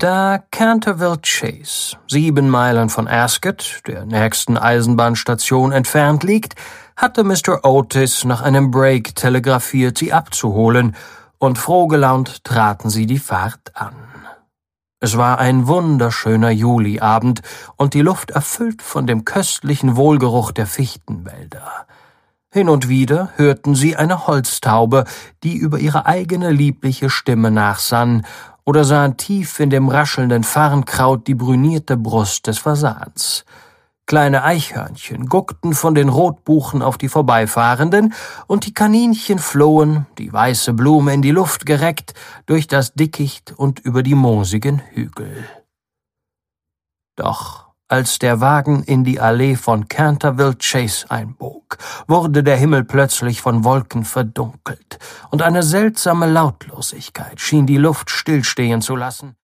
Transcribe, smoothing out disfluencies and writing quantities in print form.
Da Canterville Chase 7 Meilen von Ascot, der nächsten Eisenbahnstation, entfernt liegt, hatte Mr. Otis nach einem Break telegrafiert, sie abzuholen, und frohgelaunt traten sie die Fahrt an. Es war ein wunderschöner Juliabend und die Luft erfüllt von dem köstlichen Wohlgeruch der Fichtenwälder. Hin und wieder hörten sie eine Holztaube, die über ihre eigene liebliche Stimme nachsann, oder sahen tief in dem raschelnden Farnkraut die brünierte Brust des Fasans. Kleine Eichhörnchen guckten von den Rotbuchen auf die Vorbeifahrenden, und die Kaninchen flohen, die weiße Blume in die Luft gereckt, durch das Dickicht und über die moosigen Hügel. Doch als der Wagen in die Allee von Canterville Chase einbog, wurde der Himmel plötzlich von Wolken verdunkelt, und eine seltsame Lautlosigkeit schien die Luft stillstehen zu lassen.